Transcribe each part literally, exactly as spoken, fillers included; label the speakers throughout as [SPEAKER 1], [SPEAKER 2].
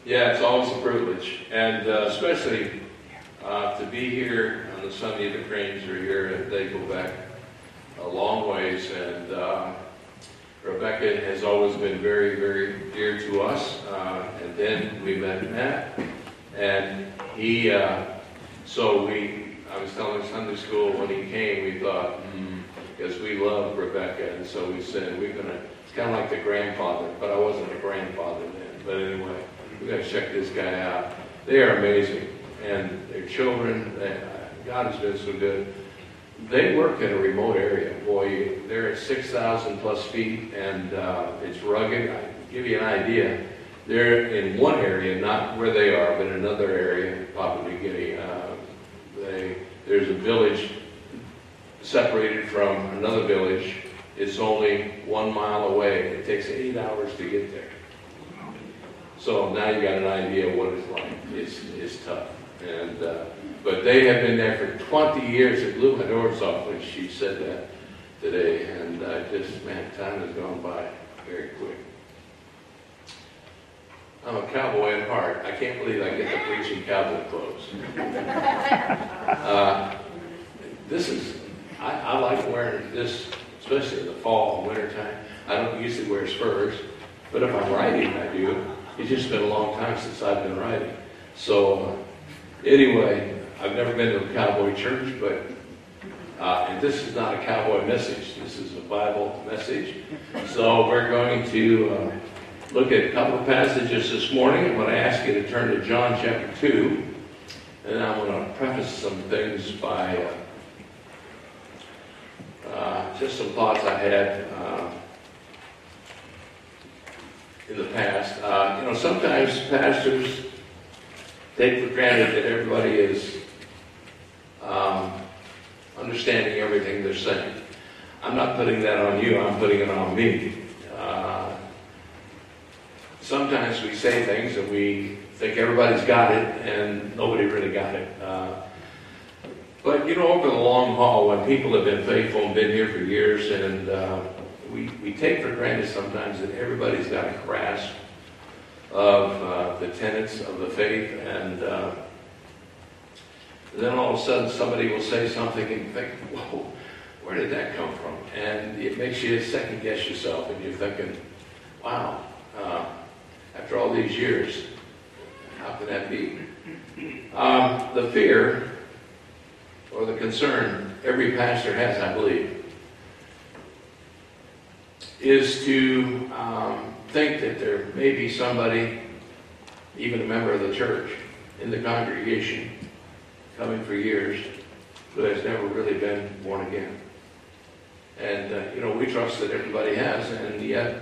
[SPEAKER 1] Yeah, it's always a privilege, and uh, especially uh, to be here on the Sunday the Cranes are here. They go back a long ways, and uh, Rebecca has always been very, very dear to us. Uh, and then we met Matt, and he. Uh, so we. I was telling Sunday school when he came, we thought, hmm, because we love Rebecca, and so we said we're gonna. It's kind of like the grandfather, but I wasn't a grandfather then. But anyway. We got to check this guy out. They are amazing, and their children. They, God has been so good. They work in a remote area. Boy, they're at six thousand plus feet, and uh, it's rugged. I give you an idea. They're in one area, not where they are, but in another area, Papua New Guinea. Uh, they there's a village separated from another village. It's only one mile away. It takes eight hours to get there. So now you got an idea of what it's like. It's, it's tough. And uh, but they have been there for twenty years. It blew my doors off when she said that today. And uh, just, man, time has gone by very quick. I'm a cowboy at heart. I can't believe I get to preach in cowboy clothes. uh, this is, I, I like wearing this, especially in the fall and winter time. I don't usually wear spurs, but if I'm riding, I do. It's just been a long time since I've been riding. So uh, anyway, I've never been to a cowboy church, but uh, and this is not a cowboy message. This is a Bible message. So we're going to uh, look at a couple of passages this morning. I'm going to ask you to turn to John chapter two, and I'm going to preface some things by uh, uh, just some thoughts I had. Uh, in the past. Uh, you know, sometimes pastors take for granted that everybody is um, understanding everything they're saying. I'm not putting that on you, I'm putting it on me. Uh, sometimes we say things and we think everybody's got it and nobody really got it. Uh, but, you know, over the long haul, when people have been faithful and been here for years, and uh, We, we take for granted sometimes that everybody's got a grasp of uh, the tenets of the faith, and, uh, and then all of a sudden somebody will say something and you think, whoa, where did that come from? And it makes you second guess yourself, and you're thinking, wow, uh, after all these years, how can that be? Um, the fear or the concern every pastor has, I believe, is to um, think that there may be somebody, even a member of the church, in the congregation, coming for years, who has never really been born again. And, uh, you know, we trust that everybody has, and yet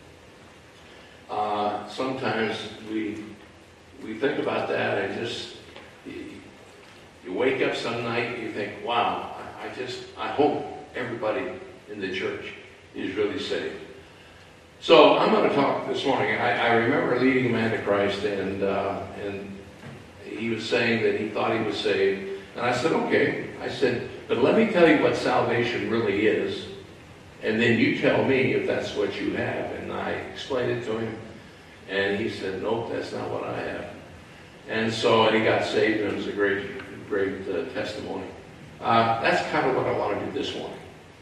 [SPEAKER 1] uh, sometimes we we think about that and just, you, you wake up some night and you think, wow, I, I just, I hope everybody in the church is really saved. So I'm going to talk this morning. I, I remember leading a man to Christ, and uh, and he was saying that he thought he was saved. And I said, okay. I said, but let me tell you what salvation really is, and then you tell me if that's what you have. And I explained it to him, and he said, nope, that's not what I have. And so, and he got saved, and it was a great, great uh, testimony. Uh, that's kind of what I want to do this morning.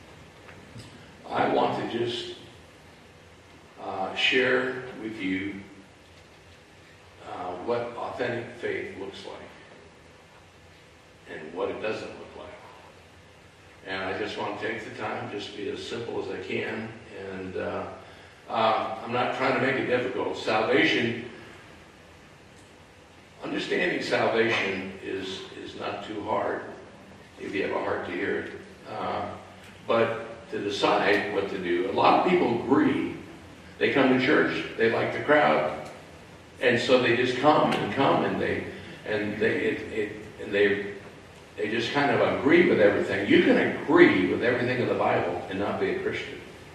[SPEAKER 1] I want to just uh, share with you uh, what authentic faith looks like and what it doesn't look like. And I just want to take the time, just be as simple as I can. And uh, uh, I'm not trying to make it difficult. Salvation, understanding salvation is, is not too hard if you have a heart to hear it. Uh, but to decide what to do. A lot of people agree. They come to church, they like the crowd, and so they just come and come and they and they it, it, and they they just kind of agree with everything. You can agree with everything in the Bible and not be a Christian.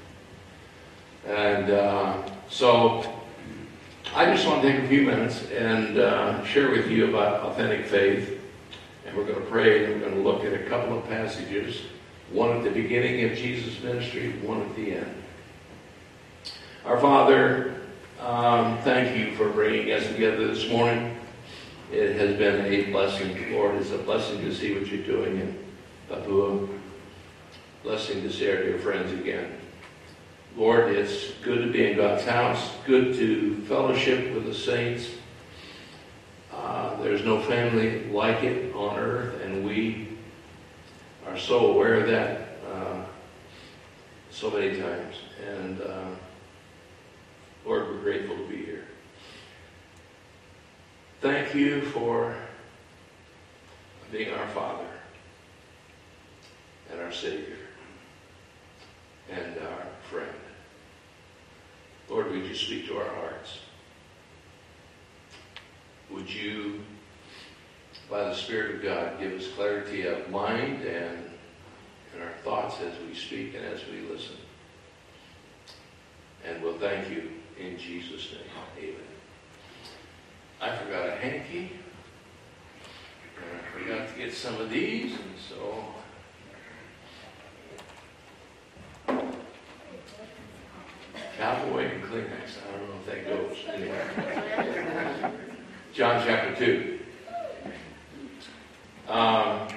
[SPEAKER 1] And uh, so I just want to take a few minutes and uh, share with you about authentic faith, and we're going to pray, and we're going to look at a couple of passages. One at the beginning of Jesus' ministry, one at the end. Our Father, um, thank you for bringing us together this morning. It has been a blessing. Lord, it's a blessing to see what you're doing in Papua. Blessing to see our dear friends again. Lord, it's good to be in God's house, good to fellowship with the saints. Uh, there's no family like it on earth, and we are so aware of that uh, so many times. And uh, Lord, we're grateful to be here. Thank you for being our Father and our Savior and our friend. Lord, would you speak to our hearts? Would you, by the Spirit of God, give us clarity of mind and, and our thoughts as we speak and as we listen? And we'll thank you in Jesus' name. Amen. I forgot a hanky, and I forgot to get some of these, and so Cowboy and Kleenex. I don't know if that goes. Anyway. John chapter two. Um,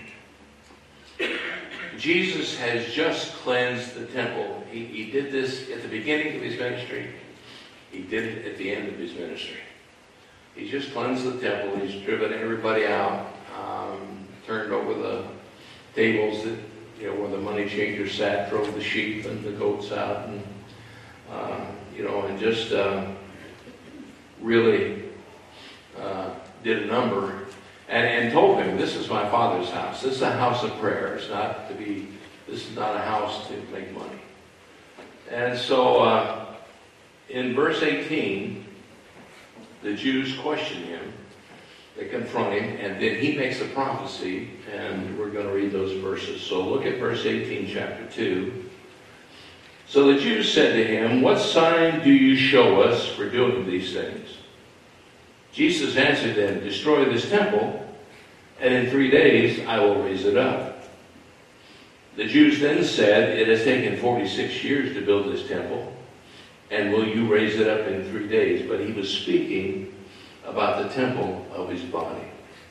[SPEAKER 1] Jesus has just cleansed the temple. He, he did this at the beginning of his ministry. He did it at the end of his ministry. He's just cleansed the temple. He's driven everybody out, um, turned over the tables that, you know, where the money changers sat, drove the sheep and the goats out, and uh, you know, and just uh, really uh, did a number, and, and told him, "This is my Father's house. This is a house of prayer. It's not to be. This is not a house to make money." And so, uh, in verse eighteen. The Jews question him, they confront him, and then he makes a prophecy, and we're going to read those verses. So look at verse eighteen, chapter two. So the Jews said to him, "What sign do you show us for doing these things?" Jesus answered them, "Destroy this temple, and in three days I will raise it up." The Jews then said, "It has taken forty-six years to build this temple, and will you raise it up in three days?" But he was speaking about the temple of his body.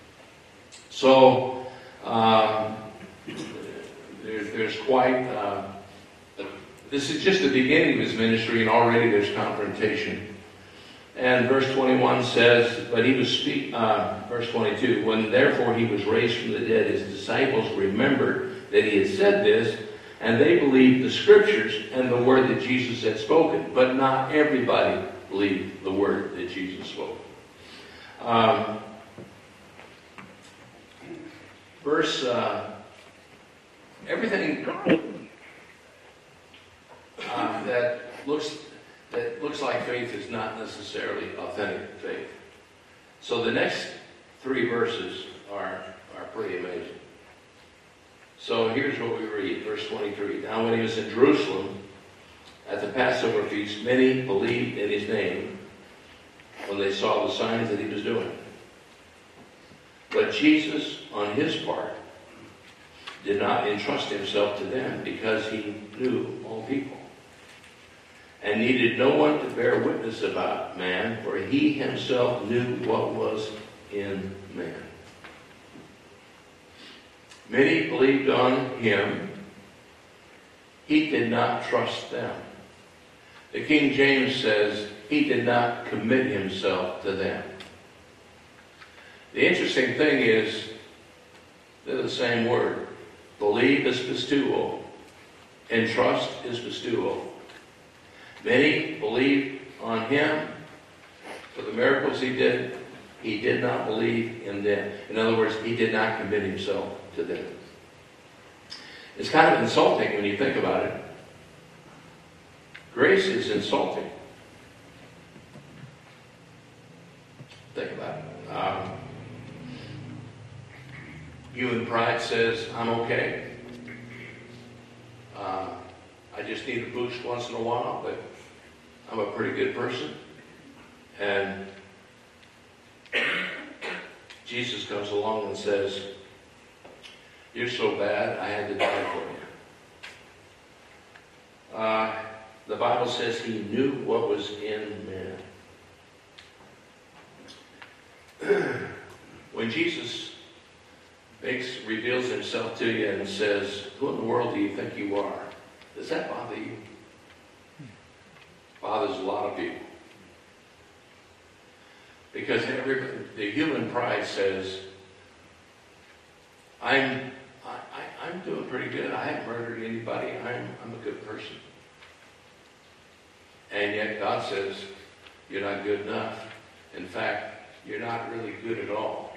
[SPEAKER 1] So, um, there, there's quite, uh, this is just the beginning of his ministry, and already there's confrontation. And verse twenty-one says, but he was speak, uh, verse twenty-two, when therefore he was raised from the dead, his disciples remembered that he had said this, and they believed the scriptures and the word that Jesus had spoken. But not everybody believed the word that Jesus spoke. Um, verse, uh, everything uh, that looks that looks like faith is not necessarily authentic faith. So the next three verses are, are pretty amazing. So here's what we read, verse twenty-three. Now when he was in Jerusalem at the Passover feast, many believed in his name when they saw the signs that he was doing. But Jesus, on his part, did not entrust himself to them because he knew all people, and needed no one to bear witness about man, for he himself knew what was in man. Many believed on him. He did not trust them. The King James says he did not commit himself to them. The interesting thing is they're the same word. Believe is pistuo, and trust is pistuo. Many believed on him for the miracles he did. He did not believe in them. In other words, he did not commit himself to them. It's kind of insulting when you think about it. Grace is insulting. Think about it. Um, human pride says, I'm okay. Uh, I just need a boost once in a while, but I'm a pretty good person. And Jesus comes along and says, you're so bad, I had to die for you. Uh, the Bible says he knew what was in man. Jesus makes, reveals himself to you and says, who in the world do you think you are? Does that bother you? Bothers a lot of people. Because every, the human pride says, I'm, I, I, I'm doing pretty good. I haven't murdered anybody. I'm, I'm a good person. And yet God says, you're not good enough. In fact, you're not really good at all.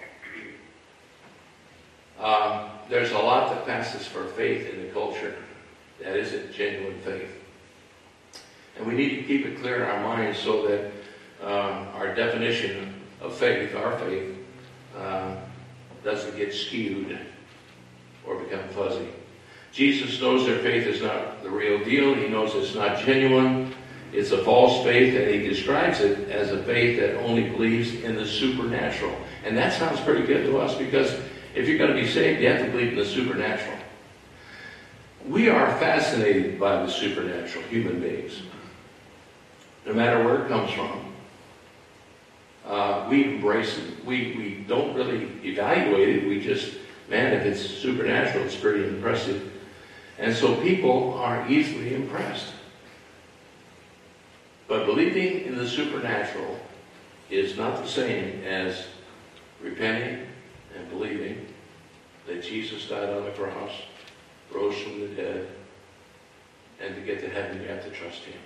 [SPEAKER 1] Um, there's a lot that passes for faith in the culture that isn't genuine faith. And we need to keep it clear in our minds so that um, our definition of faith, our faith, uh, doesn't get skewed or become fuzzy. Jesus knows their faith is not the real deal. He knows it's not genuine. It's a false faith, and he describes it as a faith that only believes in the supernatural. And that sounds pretty good to us, because if you're going to be saved, you have to believe in the supernatural. We are fascinated by the supernatural, human beings. No matter where it comes from, uh, we embrace it. We, we don't really evaluate it. We just, man, if it's supernatural, it's pretty impressive. And so people are easily impressed. But believing in the supernatural is not the same as repenting and believing that Jesus died on the cross, rose from the dead, and to get to heaven you have to trust him.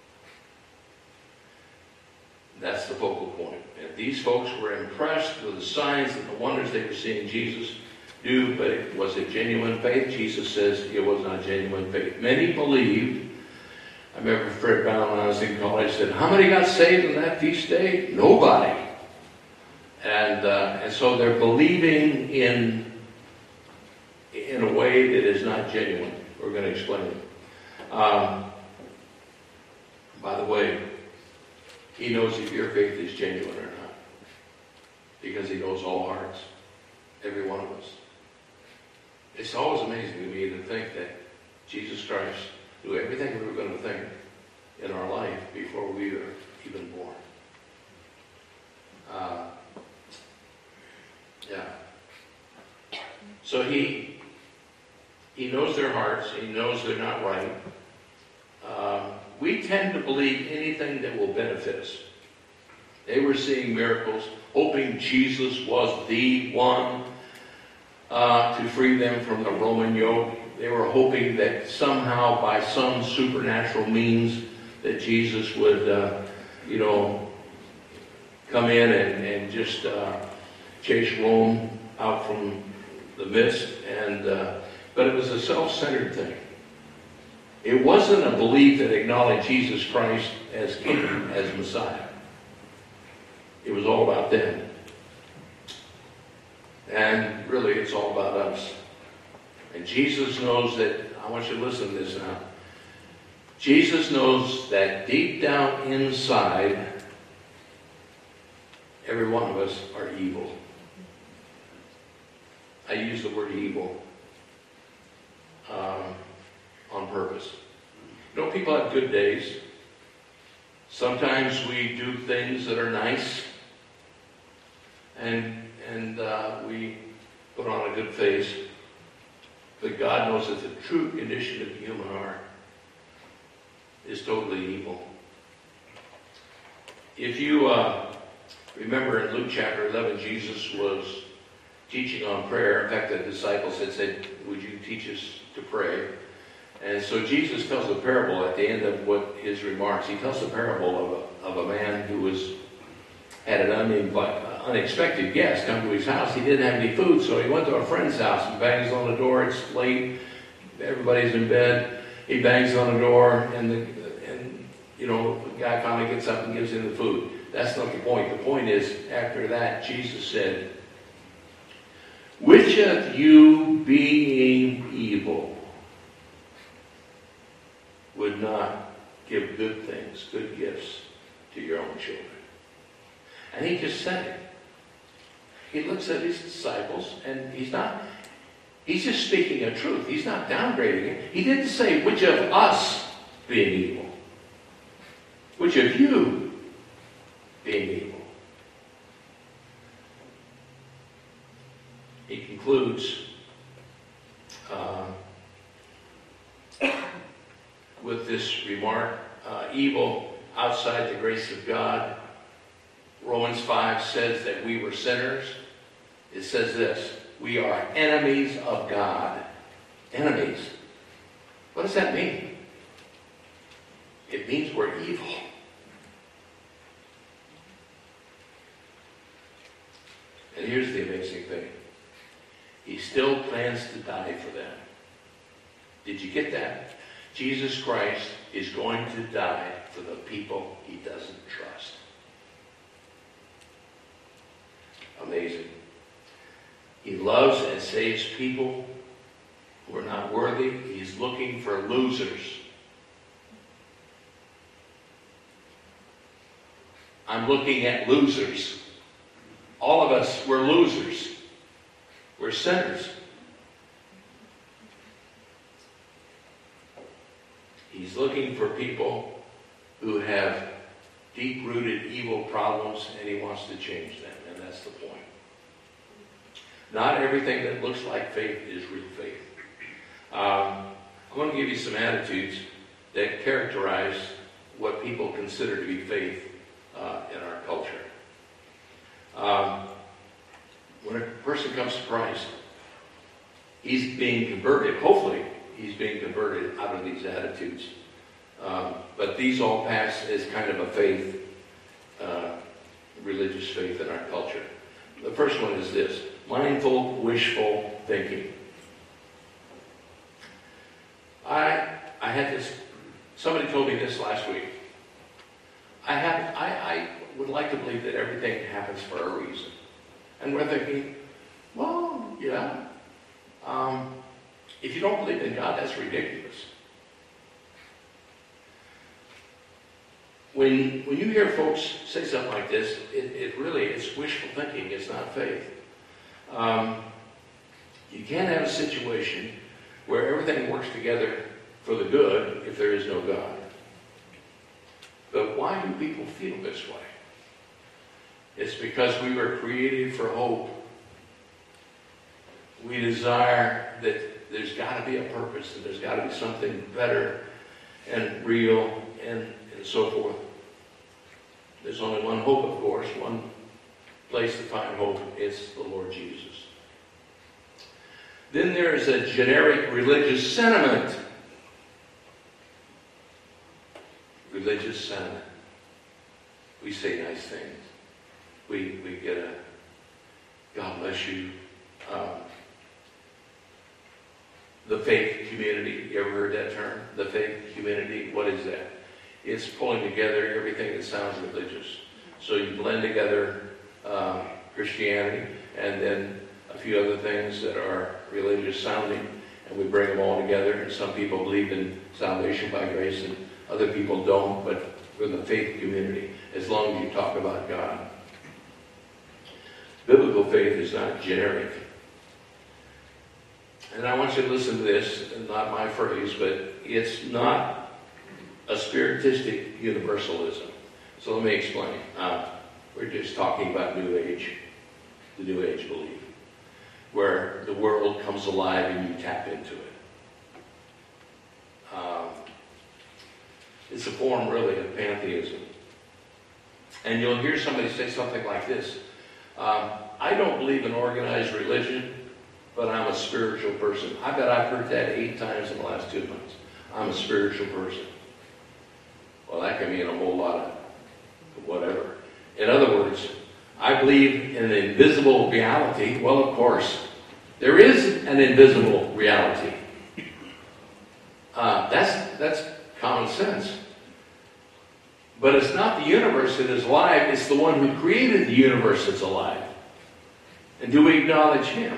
[SPEAKER 1] That's the focal point. And these folks were impressed with the signs and the wonders they were seeing Jesus do, but it was a genuine faith. Jesus says it was not genuine faith. Many believed. I remember Fred Brown, when I was in college, said, how many got saved on that feast day? Nobody. And uh, and so they're believing in, in a way that is not genuine. We're going to explain it. Um, by the way, he knows if your faith is genuine or not, because he knows all hearts, every one of us. It's always amazing to me to think that Jesus Christ knew everything we were going to think in our life before we were even born. Uh, yeah. So he he knows their hearts. He knows they're not right. Um, we tend to believe anything that will benefit us. They were seeing miracles, hoping Jesus was the one uh, to free them from the Roman yoke. They were hoping that somehow, by some supernatural means, that Jesus would, uh, you know, come in and, and just uh, chase Rome out from the midst. And uh, but it was a self-centered thing. It wasn't a belief that acknowledged Jesus Christ as King, as Messiah. It was all about them. And really, it's all about us. And Jesus knows that, I want you to listen to this now. Jesus knows that deep down inside, every one of us are evil. I use the word evil um, on purpose. You know, people have good days. Sometimes we do things that are nice, and, and uh, we put on a good face. But God knows that the true condition of the human heart is totally evil. If you uh, remember in Luke chapter eleven, Jesus was teaching on prayer. In fact, the disciples had said, would you teach us to pray? And so Jesus tells a parable at the end of what his remarks. He tells a parable of a, of a man who was had an uninvited, unexpected guest come to his house. He didn't have any food, so he went to a friend's house and bangs on the door. It's late. Everybody's in bed. He bangs on the door, and, the, and you know, the guy finally gets up and gives him the food. That's not the point. The point is, after that, Jesus said, which of you, being evil, would not give good things, good gifts to your own children? And he just said it. He looks at his disciples, and he's not, he's just speaking a truth. He's not downgrading it. He didn't say, which of us being evil? Which of you being evil? concludes uh, with this remark, uh, evil outside the grace of God. Romans five says that we were sinners. It says this, we are enemies of God. Enemies. What does that mean? It means we're evil. And here's the amazing thing. He still plans to die for them. Did you get that? Jesus Christ is going to die for the people he doesn't trust. Amazing. He loves and saves people who are not worthy. He's looking for losers. I'm looking at losers. All of us, we're losers. We're sinners. He's looking for people who have deep-rooted evil problems, and he wants to change them, and that's the point. Not everything that looks like faith is real faith. Um, I'm going to give you some attitudes that characterize what people consider to be faith uh, in our culture. Um, when a person comes to Christ, he's being converted. Hopefully, he's being converted out of these attitudes. Um, but these all pass as kind of a faith, uh, religious faith in our culture. The first one is this: mindful, wishful thinking. I I had this. Somebody told me this last week. I have I, I would like to believe that everything happens for a reason, and we're thinking, well, yeah. Um, if you don't believe in God, that's ridiculous. When when you hear folks say something like this, it, it really it's wishful thinking. It's not faith. Um, you can't have a situation where everything works together for the good if there is no God. But why do people feel this way? It's because we were created for hope. We desire that there's got to be a purpose, and there's got to be something better and real and, and so forth. There's only one hope, of course, one place to find hope. It's the Lord Jesus. Then there is a generic religious sentiment. Religious sentiment. We say nice things. We we get a God bless you. Um, the faith community. You ever heard that term? The faith community. What is that? It's pulling together everything that sounds religious. So you blend together uh, Christianity and then a few other things that are religious sounding, and we bring them all together. And some people believe in salvation by grace, and other people don't. But for the faith community, as long as you talk about God, biblical faith is not generic. And I want you to listen to this, not my phrase, but it's not a spiritistic universalism. So let me explain. Uh, we're just talking about New Age, the New Age belief, where the world comes alive and you tap into it. Um, it's a form, really, of pantheism. And you'll hear somebody say something like this: um, I don't believe in organized religion, but I'm a spiritual person. I bet I've heard that eight times in the last two months. I'm a spiritual person. Well, that can mean a whole lot of whatever. In other words, I believe in an invisible reality. Well, of course, there is an invisible reality. Uh, that's that's common sense. But it's not the universe that is alive. It's the one who created the universe that's alive. And do we acknowledge him?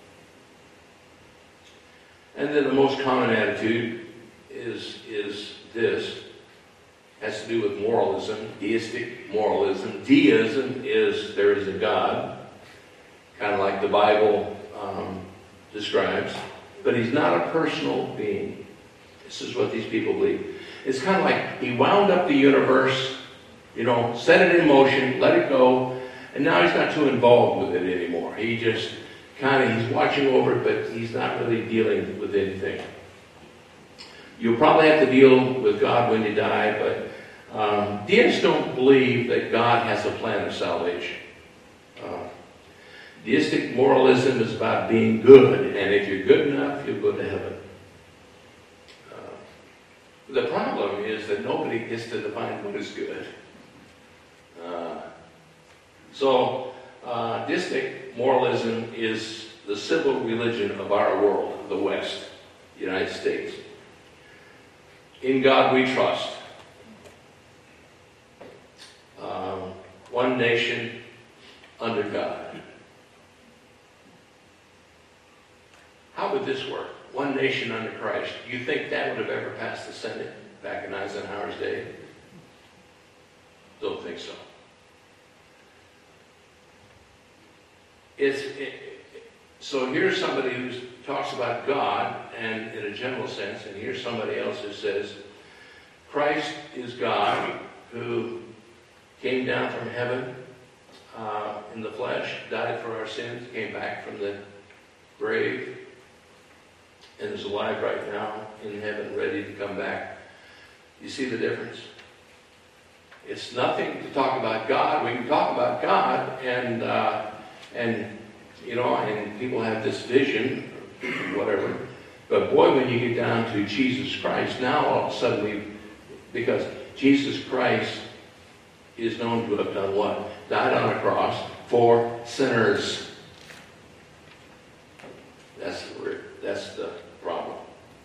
[SPEAKER 1] And then the most common attitude is, is this. It has to do with moralism, deistic moralism. Deism is there is a God, kind of like the Bible um, describes, but he's not a personal being. This is what these people believe. It's kind of like he wound up the universe, you know, set it in motion, let it go, and now he's not too involved with it anymore. He just kind of, he's watching over it, but he's not really dealing with anything. You'll probably have to deal with God when you die, but um, deists don't believe that God has a plan of salvation. Uh, deistic moralism is about being good, and if you're good enough, you'll go to heaven. Uh, the problem is that nobody gets to define what is good. Uh, so, uh, deistic moralism is the civil religion of our world, the West, the United States. In God we trust. Um, one nation under God. How would this work? One nation under Christ. Do you think that would have ever passed the Senate back in Eisenhower's day? Don't think so. It's, it, so here's somebody who talks about God and in a general sense, and here's somebody else who says Christ is God who came down from heaven uh, in the flesh, died for our sins, came back from the grave, and is alive right now in heaven, ready to come back. You see the difference? It's nothing to talk about God. We can talk about God, and uh, and you know, and people have this vision, whatever. But boy, when you get down to Jesus Christ, now all of a sudden we, because Jesus Christ is known to have done what? Died on a cross for sinners. That's the, that's the problem.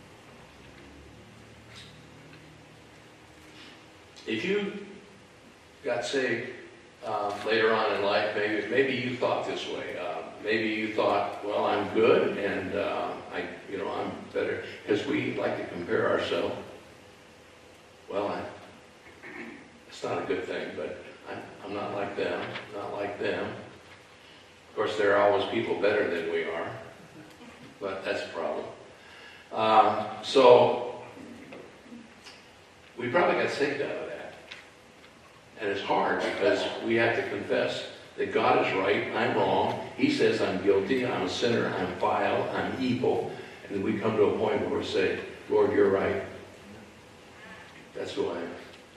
[SPEAKER 1] If you got saved uh, later on in life, maybe maybe you thought this way. Uh, maybe you thought, well, I'm good, and uh, I, you know, I'm better, because we like to compare ourselves. Well, I, it's not a good thing, but I'm, I'm not like them, not like them. Of course, there are always people better than we are, but that's a problem. Um, so, we probably got saved out of that. And it's hard because we have to confess that God is right, I'm wrong. He says I'm guilty, I'm a sinner, I'm vile, I'm evil. And then we come to a point where we say, Lord, you're right. That's who I am.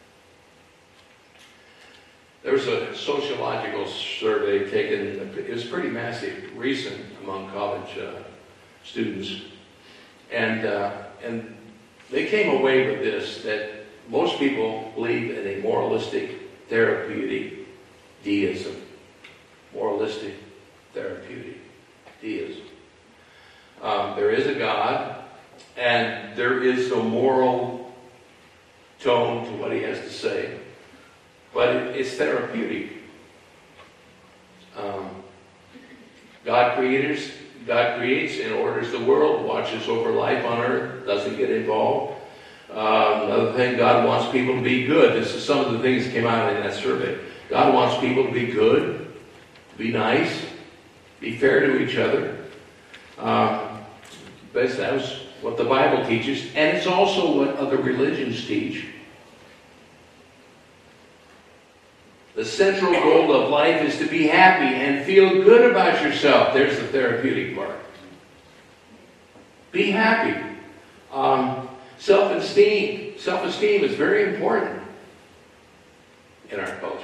[SPEAKER 1] There was a sociological survey taken, it was pretty massive, recent among college uh, students. And, uh, and they came away with this, that most people believe in a moralistic, therapeutic deism. Moralistic, therapeutic deism. Um, there is a God, and there is a moral tone to what he has to say, but it, it's therapeutic. Um, God creators, God creates and orders the world, watches over life on earth, doesn't get involved. Um, another thing, God wants people to be good. This is some of the things that came out in that survey. God wants people to be good, be nice, be fair to each other. Um, but that's what the Bible teaches, and it's also what other religions teach. The central goal of life is to be happy and feel good about yourself. There's the therapeutic part. Be happy. Um, self-esteem. Self-esteem is very important in our culture.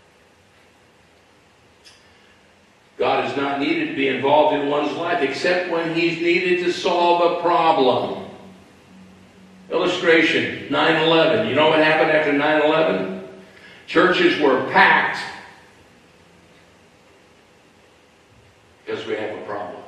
[SPEAKER 1] God is not needed to be involved in one's life except when he's needed to solve a problem. Illustration, nine eleven. You know what happened after nine eleven? Churches were packed because we have a problem.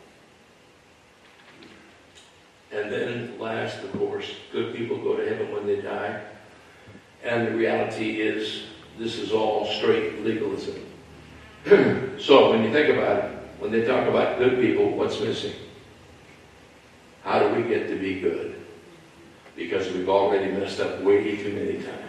[SPEAKER 1] And then last, of course, good people go to heaven when they die. And the reality is, this is all straight legalism. So when you think about it, when they talk about good people, what's missing? How do we get to be good? Because we've already messed up way too many times.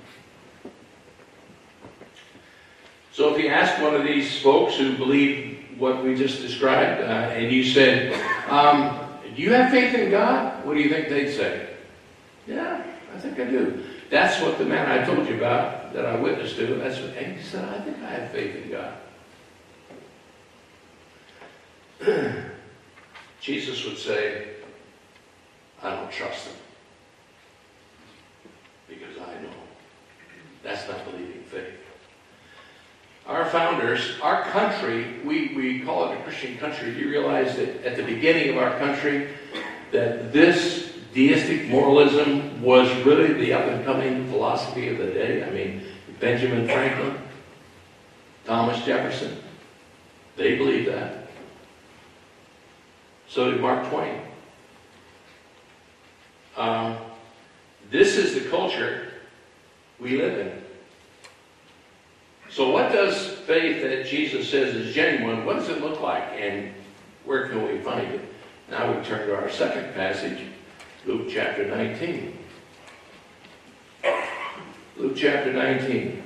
[SPEAKER 1] So if you ask one of these folks who believe what we just described, uh, and you said, um, do you have faith in God? What do you think they'd say? Yeah, I think I do. That's what the man I told you about, that I witnessed to, that's what, and he said, I think I have faith in God. Jesus would say, I don't trust them. Because I know. That's not believing faith. Our founders, our country, we, we call it a Christian country. Do you realize that at the beginning of our country, that this deistic moralism was really the up-and-coming philosophy of the day? I mean, Benjamin Franklin, Thomas Jefferson, they believed that. So did Mark Twain. Um, this is the culture we live in. So what does faith that Jesus says is genuine, what does it look like, and where can we find it? Now we turn to our second passage, Luke chapter nineteen. Luke chapter nineteen.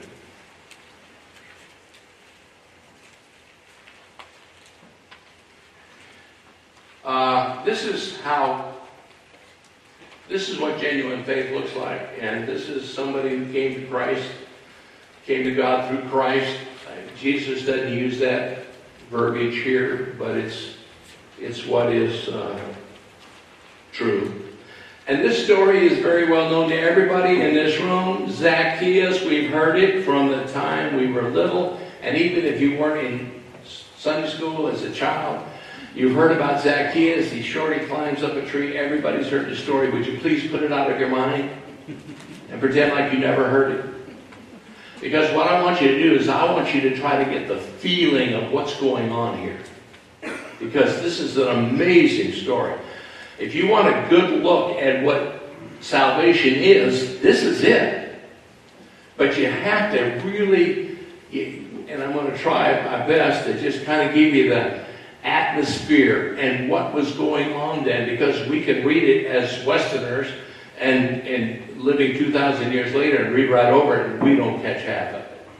[SPEAKER 1] Uh, this is how, this is what genuine faith looks like. And this is somebody who came to Christ, came to God through Christ. Jesus doesn't use that verbiage here, but it's, it's what is uh, true. And this story is very well known to everybody in this room. Zacchaeus, we've heard it from the time we were little. And even if you weren't in Sunday school as a child, you've heard about Zacchaeus. He's short, he climbs up a tree. Everybody's heard the story. Would you please put it out of your mind and pretend like you never heard it? Because what I want you to do is I want you to try to get the feeling of what's going on here. Because this is an amazing story. If you want a good look at what salvation is, this is it. But you have to really, and I'm going to try my best to just kind of give you the atmosphere and what was going on then, because we can read it as Westerners and, and living two thousand years later and read right over it and we don't catch half of it.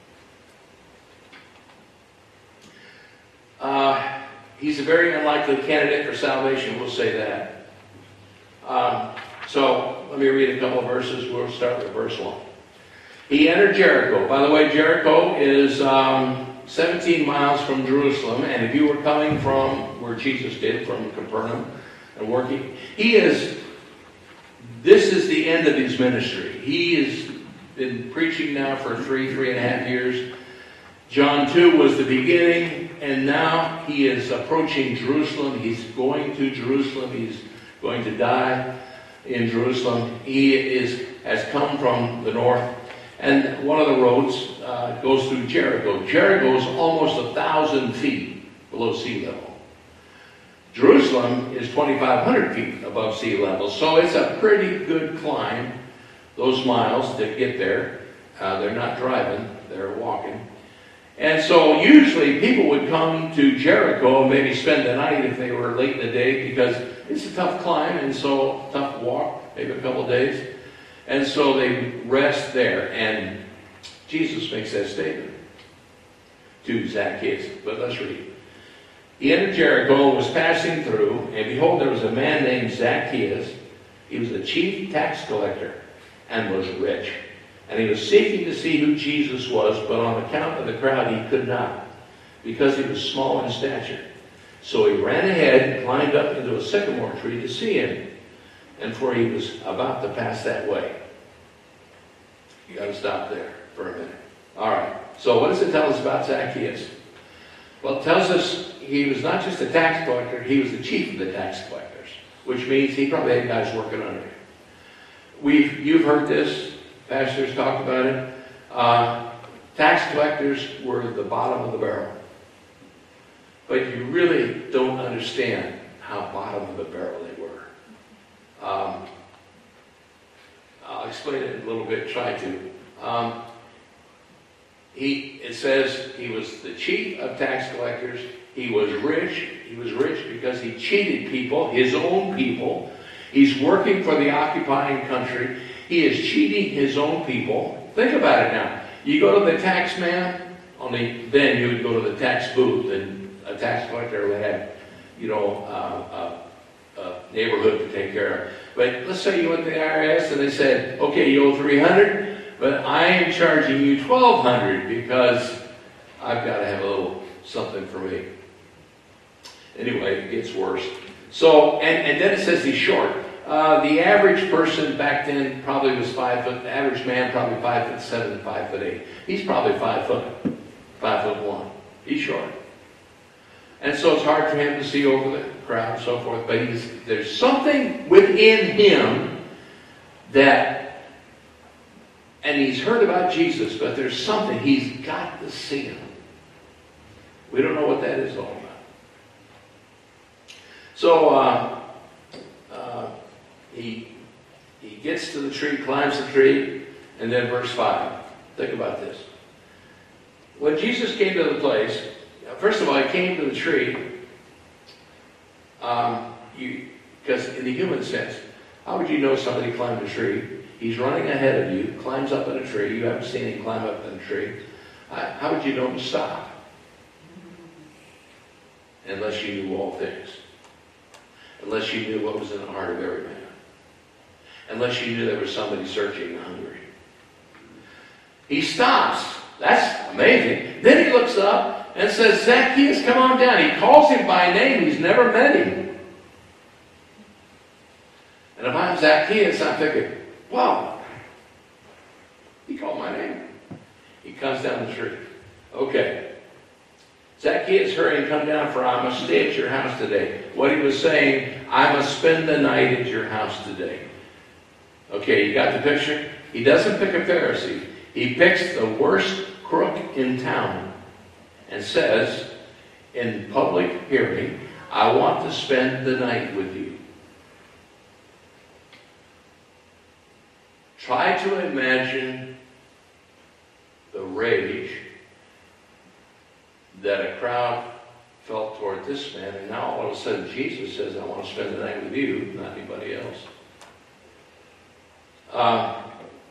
[SPEAKER 1] Uh, he's a very unlikely candidate for salvation, we'll say that. Um, so let me read a couple of verses. We'll start with verse one. He entered Jericho. By the way, Jericho is Um, seventeen miles from Jerusalem, and if you were coming from where Jesus did, from Capernaum, and working, he is, this is the end of his ministry. He has been preaching now for three, three and a half years. John two was the beginning, and now he is approaching Jerusalem. He's going to Jerusalem. He's going to die in Jerusalem. He is has come from the north. And one of the roads uh, goes through Jericho. Jericho is almost a thousand feet below sea level. Jerusalem is twenty-five hundred feet above sea level. So it's a pretty good climb, those miles to get there. Uh, they're not driving, they're walking. And so usually people would come to Jericho and maybe spend the night if they were late in the day, because it's a tough climb and so tough walk, maybe a couple of days. And so they rest there. And Jesus makes that statement to Zacchaeus. But let's read. He entered Jericho and was passing through, and behold, there was a man named Zacchaeus. He was the chief tax collector and was rich. And he was seeking to see who Jesus was, but on account of the crowd he could not, because he was small in stature. So he ran ahead and climbed up into a sycamore tree to see him, and for he was about to pass that way. You got to stop there for a minute. All right. So what does it tell us about Zacchaeus? Well, it tells us he was not just a tax collector, he was the chief of the tax collectors, which means he probably had guys working under him. We've, you've heard this. Pastors talked about it. Uh, tax collectors were the bottom of the barrel. But you really don't understand how bottom of the barrel they were. Um, I'll explain it a little bit, try to. Um, he, it says he was the chief of tax collectors. He was rich. He was rich because he cheated people, his own people. He's working for the occupying country. He is cheating his own people. Think about it now. You go to the tax man, only then you would go to the tax booth, and a tax collector would have, you know, uh, uh, a neighborhood to take care of. But let's say you went to the I R S and they said, okay, you owe three hundred dollars, but I am charging you twelve hundred dollars because I've got to have a little something for me. Anyway, it gets worse. So, and, and then it says he's short. Uh, the average person back then probably was five foot. The average man probably five foot seven, five foot eight. He's probably five foot, five foot one. He's short. And so it's hard for him to see over the crowd and so forth. But he's, there's something within him that, and he's heard about Jesus, but there's something, he's got to see him. We don't know what that is all about. So uh, uh, he, he gets to the tree, climbs the tree, and then verse five. Think about this. When Jesus came to the place, first of all, he came to the tree, um, because in the human sense, how would you know somebody climbed a tree? He's running ahead of you, climbs up in a tree. You haven't seen him climb up in a tree. Uh, how would you know to stop? Unless you knew all things. Unless you knew what was in the heart of every man. Unless you knew there was somebody searching and hungry. He stops. That's amazing. Then he looks up and says, Zacchaeus, come on down. He calls him by name. He's never met him. And if I'm Zacchaeus, I'm thinking, wow, he called my name. He comes down the tree. Okay. Zacchaeus, hurry and come down, for I must stay at your house today. What he was saying, I must spend the night at your house today. Okay, you got the picture? He doesn't pick a Pharisee. He picks the worst crook in town and says, in public hearing, I want to spend the night with you. Try to imagine the rage that a crowd felt toward this man, and now all of a sudden Jesus says, I want to spend the night with you, not anybody else. Uh,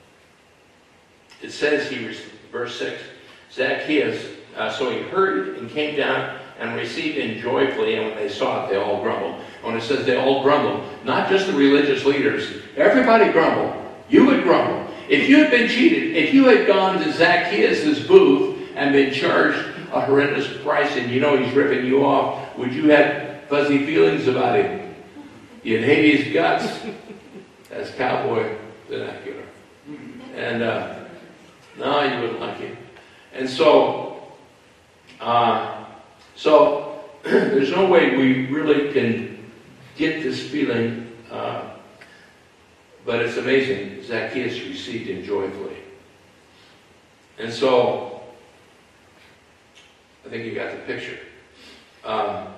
[SPEAKER 1] it says he, verse six, Zacchaeus, uh, so he heard and came down and received him joyfully, and when they saw it, they all grumbled. When it says they all grumbled, not just the religious leaders, everybody grumbled. You would grumble. If you had been cheated, if you had gone to Zacchaeus' booth and been charged a horrendous price and you know he's ripping you off, would you have fuzzy feelings about him? You'd hate his guts. That's cowboy vernacular. And uh, no, you wouldn't like him. And so, uh, so there's no way we really can get this feeling, uh, but it's amazing. Zacchaeus received him joyfully. And so, I think you got the picture. Um,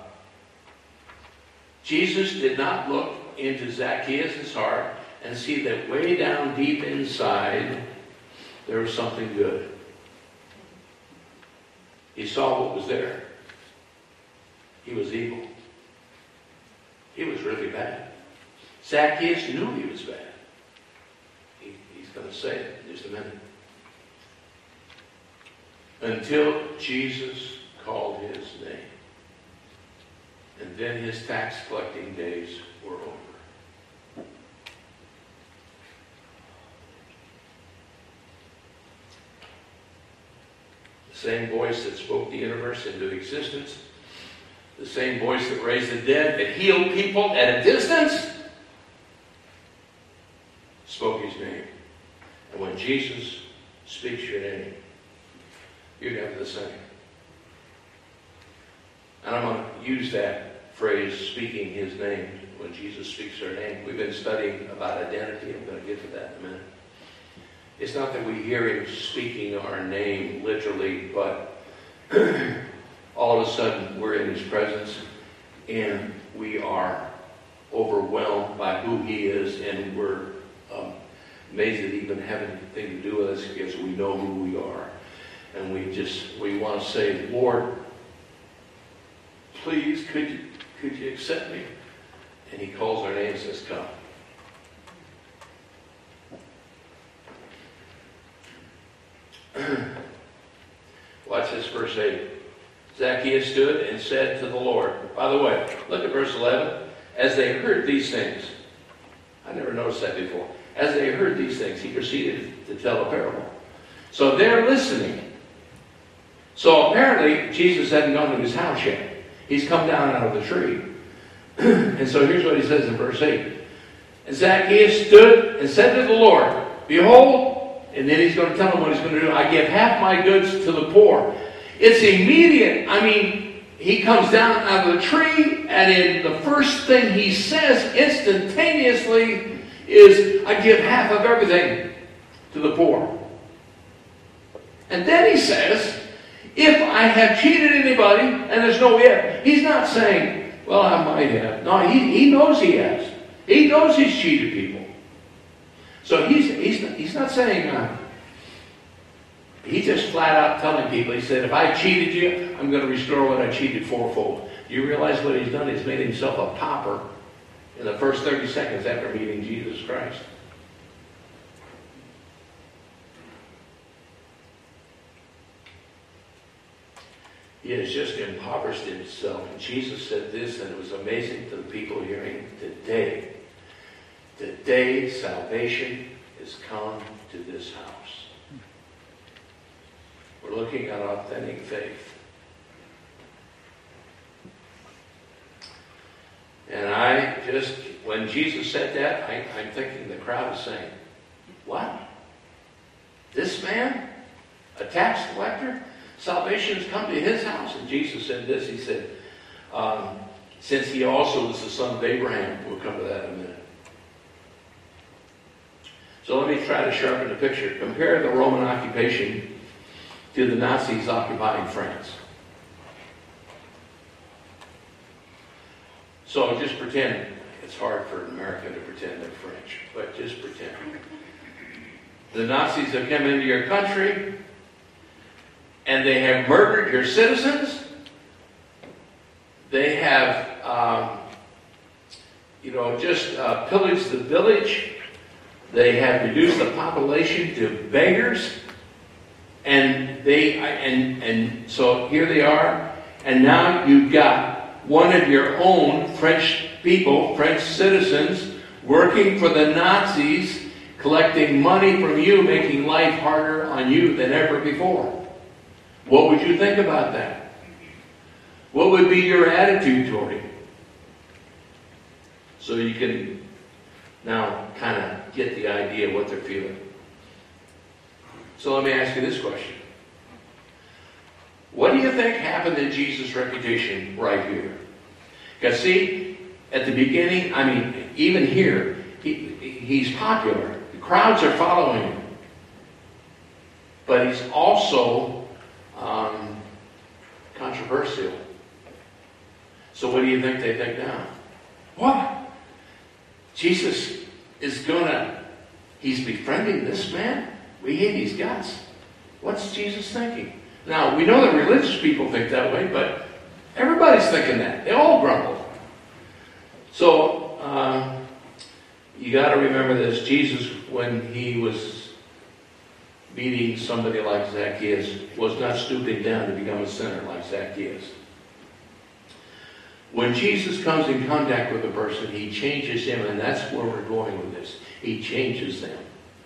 [SPEAKER 1] Jesus did not look into Zacchaeus' heart and see that way down deep inside there was something good. He saw what was there. He was evil. He was really bad. Zacchaeus knew he was bad. He, he's going to say it in just a minute. Until Jesus called his name. And then his tax collecting days were over. The same voice that spoke the universe into existence, the same voice that raised the dead, that healed people at a distance, spoke his name. And when Jesus speaks your name, you'd have the same. And I'm going to use that phrase, speaking his name, when Jesus speaks our name. We've been studying about identity. I'm going to get to that in a minute. It's not that we hear him speaking our name literally, but all of a sudden we're in his presence and we are overwhelmed by who he is, and we're um, amazed that even have anything to do with us because we know who we are. And we just, we want to say, Lord, please, could you, could you accept me? And he calls our name and says, come. Watch this, verse eight. Zacchaeus stood and said to the Lord. By the way, look at verse eleven. As they heard these things, I never noticed that before. As they heard these things, he proceeded to tell a parable. So they're listening. So apparently, Jesus hadn't gone to his house yet. He's come down out of the tree. And so here's what he says in verse eight. And Zacchaeus stood and said to the Lord, behold, and then he's going to tell him what he's going to do. I give half my goods to the poor. It's immediate. I mean, he comes down out of the tree, and in the first thing he says instantaneously is, I give half of everything to the poor. And then he says, if I have cheated anybody, and there's no if, he's not saying, well, I might have. No, he, he knows he has. He knows he's cheated people. So he's, he's, he's not saying, uh, he's just flat out telling people, he said, if I cheated you, I'm going to restore what I cheated fourfold. Do you realize what he's done? He's made himself a pauper in the first thirty seconds after meeting Jesus Christ. He has just impoverished himself. And Jesus said this, and it was amazing to the people hearing, today, today salvation has come to this house. We're looking at authentic faith. And I just, when Jesus said that, I, I'm thinking the crowd is saying, what? This man? A tax collector? Salvation has come to his house. And Jesus said this, he said, um, since he also was the son of Abraham. We'll come to that in a minute. So let me try to sharpen the picture. Compare the Roman occupation to the Nazis occupying France. So just pretend, it's hard for an American to pretend they're French, but just pretend. The Nazis have come into your country, and they have murdered your citizens. They have, um, you know, just uh, pillaged the village. They have reduced the population to beggars. And they, and, and so here they are. And now you've got one of your own French people, French citizens, working for the Nazis, collecting money from you, making life harder on you than ever before. What would you think about that? What would be your attitude toward him? So you can now kind of get the idea of what they're feeling. So let me ask you this question. What do you think happened to Jesus' reputation right here? Because see, at the beginning, I mean, even here, he, he's popular. The crowds are following him. But he's also um, controversial. So what do you think they think now? What? Jesus is gonna, he's befriending this man? We hate his guts. What's Jesus thinking? Now, we know that religious people think that way, but everybody's thinking that. They all grumble. So, uh, you got to remember this. Jesus, when he was meeting somebody like Zacchaeus, was not stooping down to become a sinner like Zacchaeus. When Jesus comes in contact with a person, he changes him, and that's where we're going with this. He changes them.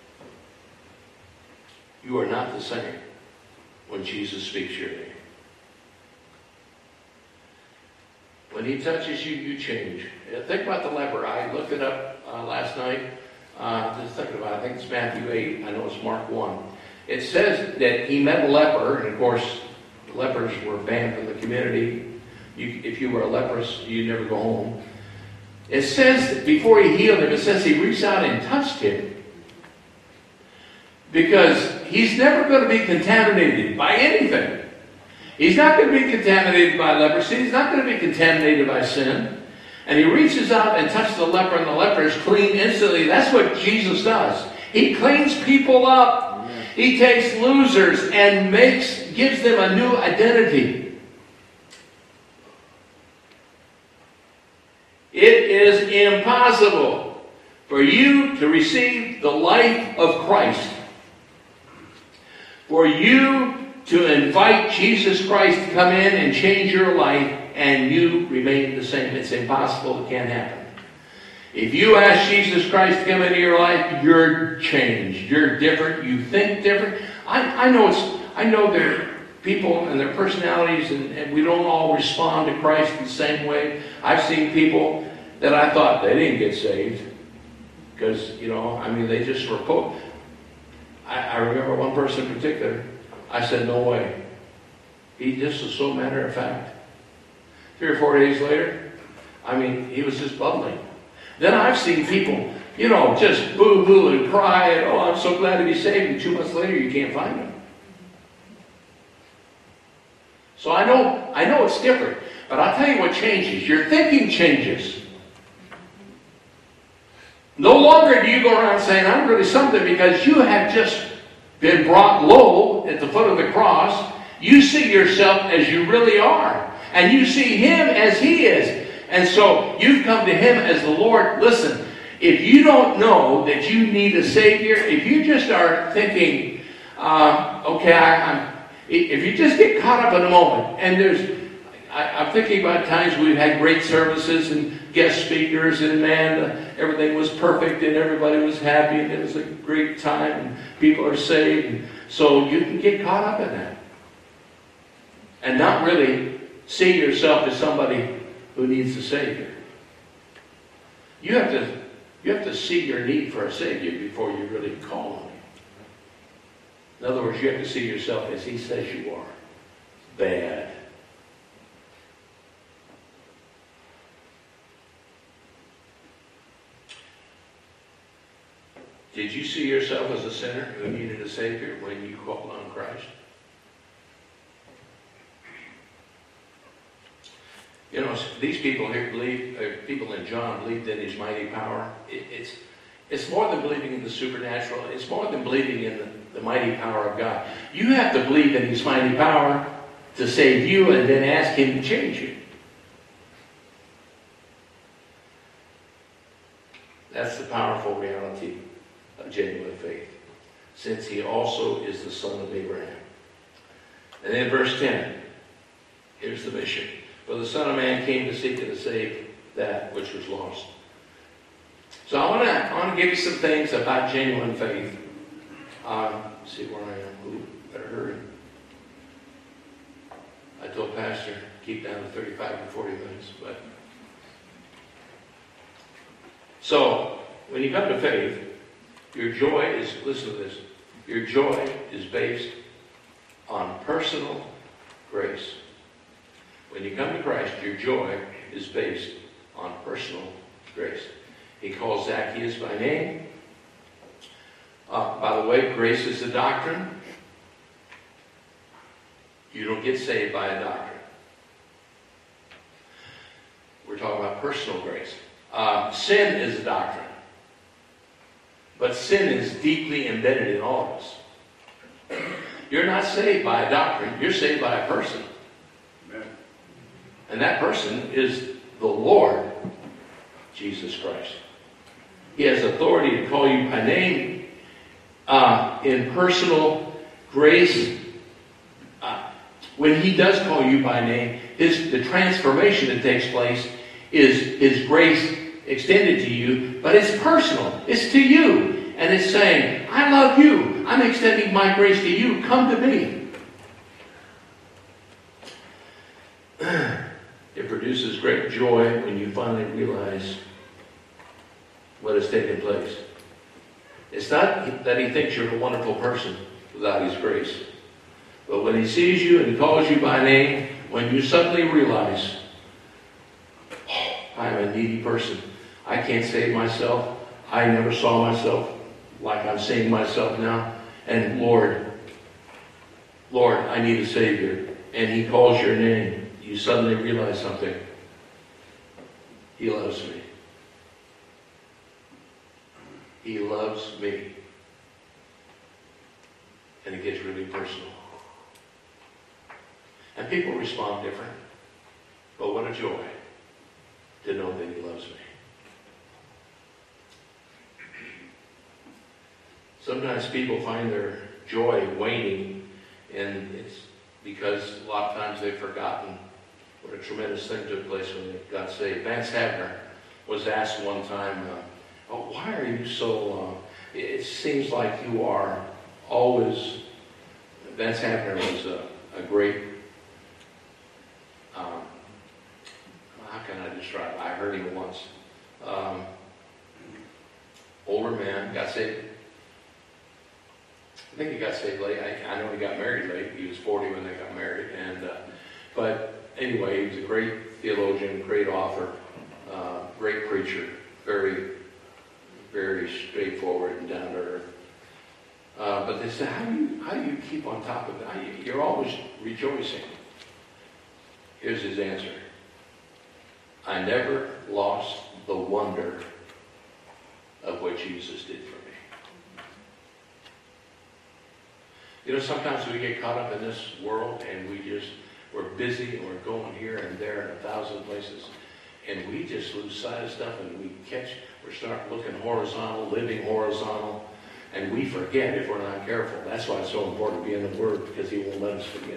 [SPEAKER 1] You are not the same when Jesus speaks your name. When he touches you, you change. Think about the leper. I looked it up uh, last night. Uh, just thinking about it. I think it's Matthew eight. I know it's Mark one. It says that he met a leper, and of course, lepers were banned from the community. You, if you were a leprous, you never go home. It says that before he healed him, it says he reached out and touched him. Because he's never going to be contaminated by anything. He's not going to be contaminated by leprosy. He's not going to be contaminated by sin. And he reaches out and touches the leper, and the leper is clean instantly. That's what Jesus does. He cleans people up. He takes losers and makes, gives them a new identity. It is impossible for you to receive the life of Christ, for you to invite Jesus Christ to come in and change your life, and you remain the same. It's impossible. It can't happen. If you ask Jesus Christ to come into your life, you're changed. You're different. You think different. I, I know it's. I know there
[SPEAKER 2] people and their personalities, and, and we don't all respond to Christ the same way. I've seen people that I thought they didn't get saved because, you know, I mean, they just were po- I, I remember one person in particular. I said, no way. He just was so matter of fact. Three or four days later, I mean, he was just bubbling. Then I've seen people, you know, just boo-hoo and cry, and, oh, I'm so glad to be saved, and two months later, you can't find them. So I know, I know it's different, but I'll tell you what changes. Your thinking changes. No longer do you go around saying, I'm really something, because you have just been brought low at the foot of the cross. You see yourself as you really are. And you see Him as He is. And so you've come to Him as the Lord. Listen, if you don't know that you need a Savior, if you just are thinking, uh, okay, I, I'm, if you just get caught up in a moment, and there's, I, I'm thinking about times we've had great services and guest speakers, and man, uh, everything was perfect, and everybody was happy, and it was a great time, and people are saved. And so you can get caught up in that. And not really see yourself as somebody who needs a Savior. You have to, you have to see your need for a Savior before you really call on Him. In other words, you have to see yourself as He says you are. Bad. Did you see yourself as a sinner who needed a Savior when you called on Christ? You know, these people here believe, uh, people in John believed in His mighty power. It, it's, it's more than believing in the supernatural. It's more than believing in the, the mighty power of God. You have to believe in His mighty power to save you and then ask Him to change you. That's the powerful reality of genuine faith, since He also is the son of Abraham. And then verse ten, here's the mission. For the Son of Man came to seek and to save that which was lost. So I want to I want to give you some things about genuine faith. Um, let's see where I am. Ooh, better hurry. I told Pastor keep down to thirty-five and forty minutes, but so when you come to faith, your joy is, listen to this, your joy is based on personal grace. When you come to Christ, your joy is based on personal grace. He calls Zacchaeus by name. Uh, by the way, grace is a doctrine. You don't get saved by a doctrine. We're talking about personal grace. Uh, sin is a doctrine. But sin is deeply embedded in all of us. You're not saved by a doctrine. You're saved by a person. Amen. And that person is the Lord Jesus Christ. He has authority to call you by name uh, in personal grace. Uh, when He does call you by name, his, the transformation that takes place is His grace extended to you, but it's personal. It's to you. And it's saying, I love you. I'm extending my grace to you. Come to me. It produces great joy when you finally realize what has taken place. It's not that He thinks you're a wonderful person without His grace. But when He sees you and He calls you by name, when you suddenly realize, oh, I'm a needy person. I can't save myself. I never saw myself like I'm seeing myself now. And Lord, Lord, I need a Savior. And He calls your name. You suddenly realize something. He loves me. He loves me. And it gets really personal. And people respond different. But what a joy to know that He loves me. Sometimes people find their joy waning, and it's because a lot of times they've forgotten what a tremendous thing took place when they got saved. Vance Havner was asked one time, uh, oh, why are you so, uh, it seems like you are always, Vance Havner was a, a great, um, how can I describe it? I heard him once. Um, older man, got saved. I think he got saved late. I, I know he got married late. He was forty when they got married. And uh, but anyway, he was a great theologian, great author, uh, great preacher, very, very straightforward and down to earth. Uh, but they said, how do you how do you keep on top of that? You're always rejoicing. Here's his answer. I never lost the wonder of what Jesus did for me. You know, sometimes we get caught up in this world and we just, we're busy and we're going here and there in a thousand places. And we just lose sight of stuff and we catch, we start looking horizontal, living horizontal, and we forget if we're not careful. That's why it's so important to be in the Word, because He won't let us forget.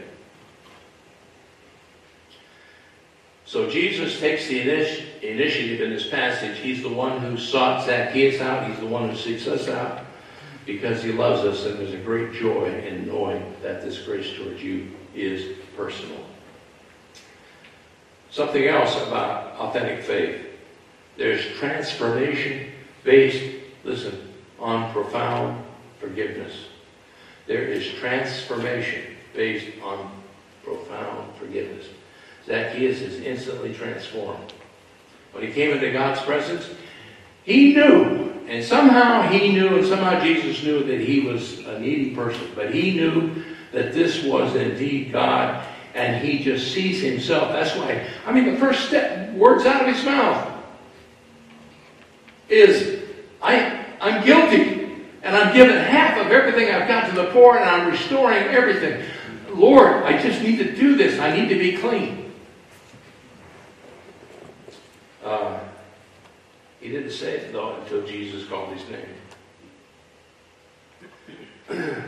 [SPEAKER 2] So Jesus takes the initi- initiative in this passage. He's the one who sought Zacchaeus out. He's the one who seeks us out because He loves us, and there's a great joy in knowing that this grace towards you is personal. Something else about authentic faith. There's transformation based, listen, on profound forgiveness. There is transformation based on profound forgiveness. Zacchaeus is instantly transformed. When he came into God's presence, he knew, and somehow he knew, and somehow Jesus knew that he was a needy person, but he knew that this was indeed God, and he just sees himself. That's why, I mean, the first step, words out of his mouth is, I, I'm guilty, and I'm giving half of everything I've got to the poor, and I'm restoring everything. Lord, I just need to do this. I need to be clean. Uh, he didn't say it, though, until Jesus called his name.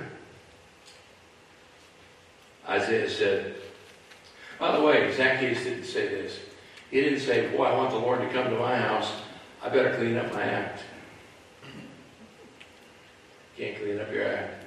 [SPEAKER 2] Isaiah said, by the way, Zacchaeus didn't say this. He didn't say, boy, I want the Lord to come to my house. I better clean up my act. Can't clean up your act.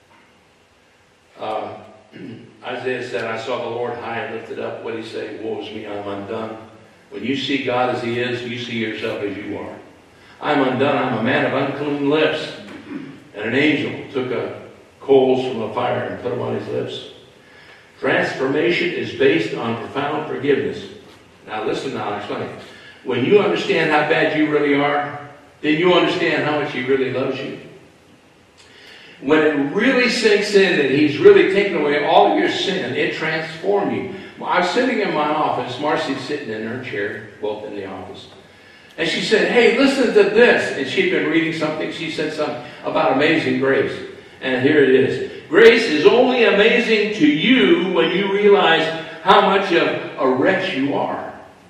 [SPEAKER 2] Um, Isaiah said, I saw the Lord high and lifted up. What did he say? Woe is me, I'm undone. When you see God as He is, you see yourself as you are. I'm undone. I'm a man of unclean lips. And an angel took a coals from a fire and put them on his lips. Transformation is based on profound forgiveness. Now listen now, I'll explain. When you understand how bad you really are, then you understand how much He really loves you. When it really sinks in that He's really taken away all of your sin, it transforms you. I was sitting in my office. Marcy's sitting in her chair, both in the office. And she said, hey, listen to this. And she'd been reading something. She said something about amazing grace. And here it is. Grace is only amazing to you when you realize how much of a wretch you are.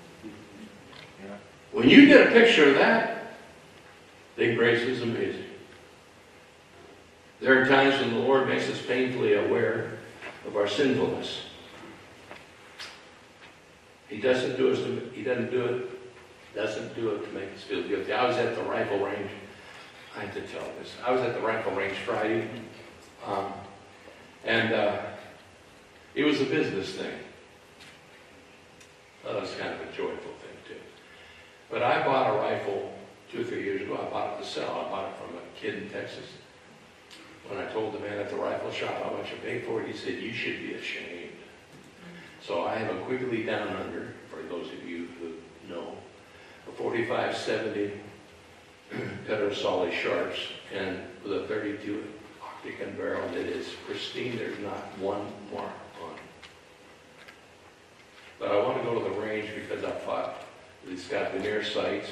[SPEAKER 2] When you get a picture of that, then grace is amazing. There are times when the Lord makes us painfully aware of our sinfulness. He doesn't do us to, he doesn't do it, doesn't do it to make us feel guilty. I was at the rifle range. I have to tell this. I was at the rifle range Friday, um, and uh, it was a business thing. Well, it was kind of a joyful thing too. But I bought a rifle two or three years ago. I bought it to sell. I bought it from a kid in Texas. When I told the man at the rifle shop how much I paid for it, he said, you should be ashamed. So I have a Quigley Down Under, for those of you who know, a forty-five seventy Pedersoli Sharps, and with a thirty-two Octagon barrel that is pristine. There's not one mark on it. But I want to go to the range because I thought he's got the near sights.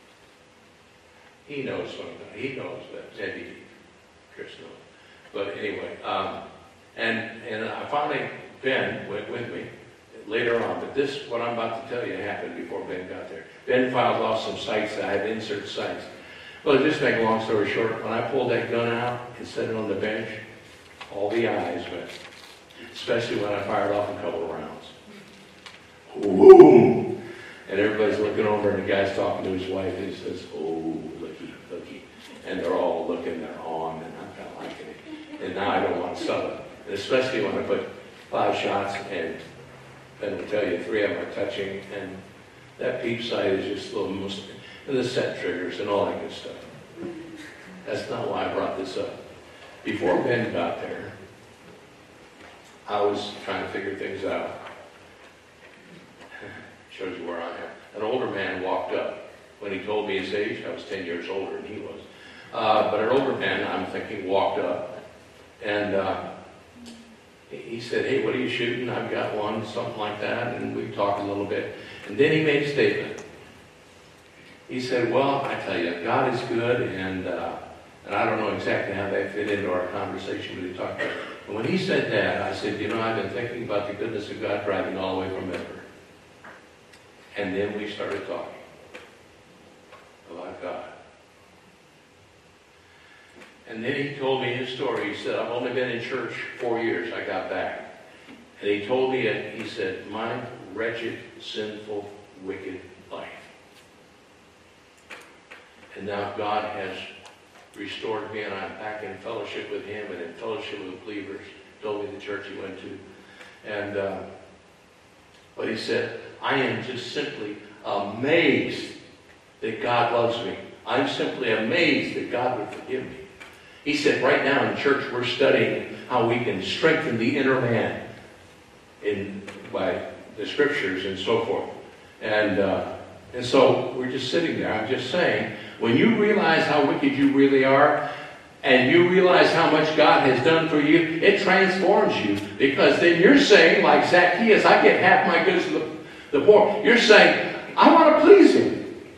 [SPEAKER 2] He knows something. He knows that. Maybe Chris knows. But anyway, um, and and I finally, Ben went with me later on. But this, what I'm about to tell you, happened before Ben got there. Ben filed off some sights that I had insert sights. Well, just make a long story short, when I pulled that gun out and set it on the bench, all the eyes went, especially when I fired off a couple of rounds. Boom! And everybody's looking over, and the guy's talking to his wife, and he says, oh, looky, looky. And they're all looking, they're on, and I'm kind of liking it. And now I don't want to sell it. And especially when I put five shots, and Ben will tell you three of them are touching, and that peep sight is just a little most, and the set triggers and all that good stuff. That's not why I brought this up. Before Ben got there, I was trying to figure things out. Shows you where I am. An older man walked up. When he told me his age, I was ten years older than he was. Uh, but an older man, I'm thinking, walked up. And uh, he said, hey, what are you shooting? I've got one, something like that. And we talked a little bit. And then he made a statement. He said, well, I tell you, God is good. And, uh, and I don't know exactly how that fit into our conversation, but he talked about it. And when he said that, I said, you know, I've been thinking about the goodness of God driving all the way from Denver. And then we started talking about God. And then he told me his story. He said, I've only been in church four years. I got back. And he told me, it, he said, my wretched, sinful, wicked life. And now God has restored me, and I'm back in fellowship with him and in fellowship with believers. He told me the church he went to. And, uh, but he said, I am just simply amazed that God loves me. I'm simply amazed that God would forgive me. He said, right now in church we're studying how we can strengthen the inner man in by the scriptures and so forth. And uh, and so we're just sitting there. I'm just saying, when you realize how wicked you really are, and you realize how much God has done for you, it transforms you. Because then you're saying, like Zacchaeus, I get half my goods to the, the poor. You're saying, I want to please him.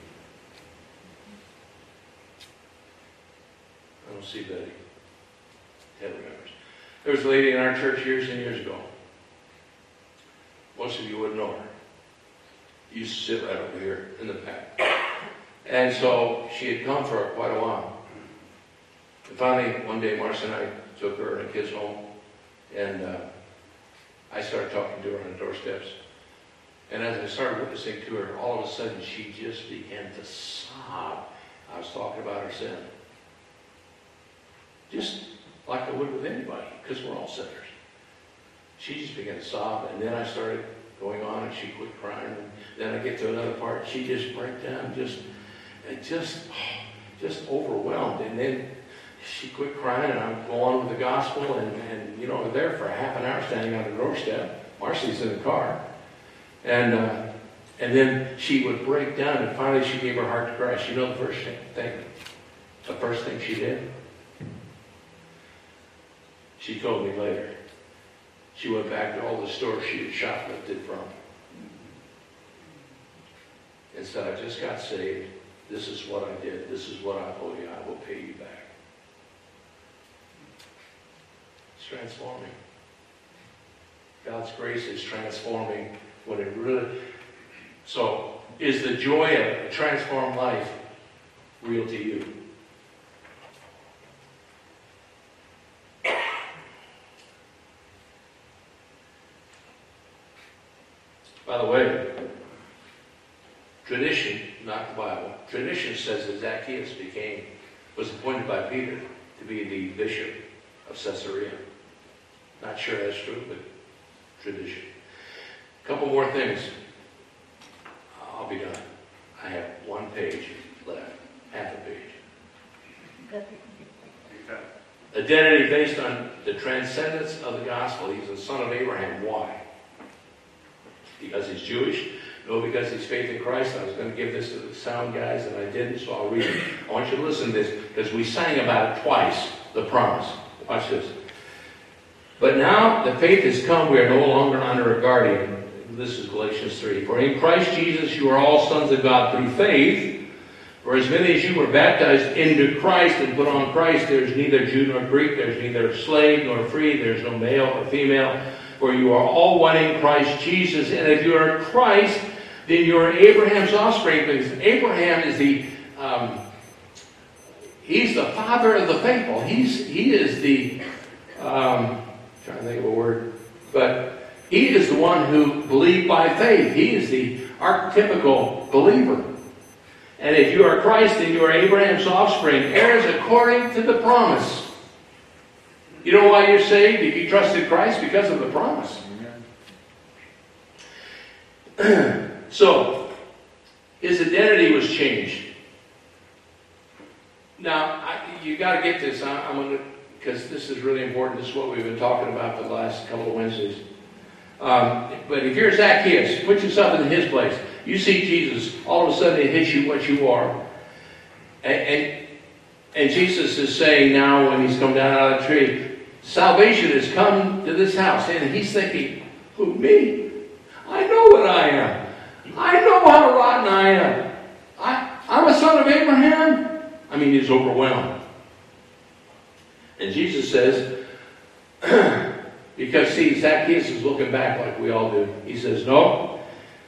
[SPEAKER 2] I don't see Betty. Head members. There was a lady in our church years and years ago. Most of you wouldn't know her. Used to sit right over here in the back. And so she had come for quite a while. And finally, one day, Marcia and I took her and the kids home, and uh, I started talking to her on the doorsteps. And as I started witnessing to her, all of a sudden, she just began to sob. I was talking about her sin. Just like I would with anybody, because we're all sinners. She just began to sob, and then I started going on, and she quit crying. And then I get to another part, she just broke down, just, and just, just overwhelmed. And then she quit crying, and I'm going on with the gospel, and, and you know, we're there for a half an hour standing on the doorstep. Marcy's in the car. And uh, and then she would break down, and finally she gave her heart to Christ. You know the first thing, the first thing she did? She told me later. She went back to all the stores she had shoplifted from and said, I just got saved. This is what I did. This is what I owe you. I will pay you back. It's transforming. God's grace is transforming when it really... So, is the joy of a transformed life real to you? By the way, tradition, not the Bible, tradition says that Zacchaeus became, was appointed by Peter to be the bishop of Caesarea. Not sure that's true, but tradition. A couple more things. I'll be done. I have one page left, half a page. Identity based on the transcendence of the gospel. He's the son of Abraham. Why? Because he's Jewish? No, because he's faith in Christ. I was going to give this to the sound guys, and I didn't, so I'll read it. I want you to listen to this, because we sang about it twice, the promise. Watch this. But now the faith has come, we are no longer under a guardian. This is Galatians three. For in Christ Jesus you are all sons of God through faith. For as many as you were baptized into Christ and put on Christ, there is neither Jew nor Greek, there is neither slave nor free, there is no male or female. For you are all one in Christ Jesus. And if you are Christ, then you are Abraham's offspring. Because Abraham is the, um, he's the father of the faithful. He's, he is the, um, trying to think of a word, but he is the one who believed by faith. He is the archetypical believer. And if you are Christ, then you are Abraham's offspring, heirs according to the promise. You know why you're saved? If you trusted Christ? Because of the promise. So, his identity was changed. Now, I, you got to get this. I, I'm going to, because this is really important. This is what we've been talking about the last couple of Wednesdays. Um, but if you're Zacchaeus, put yourself in his place. You see Jesus, all of a sudden it hits you what you are. And, and, and Jesus is saying now when he's come down out of the tree, salvation has come to this house. And he's thinking, who, me? I know what I am. I know how rotten I am. I, I'm a son of Abraham. I mean, he's overwhelmed. And Jesus says, because see, Zacchaeus is looking back like we all do. He says, no,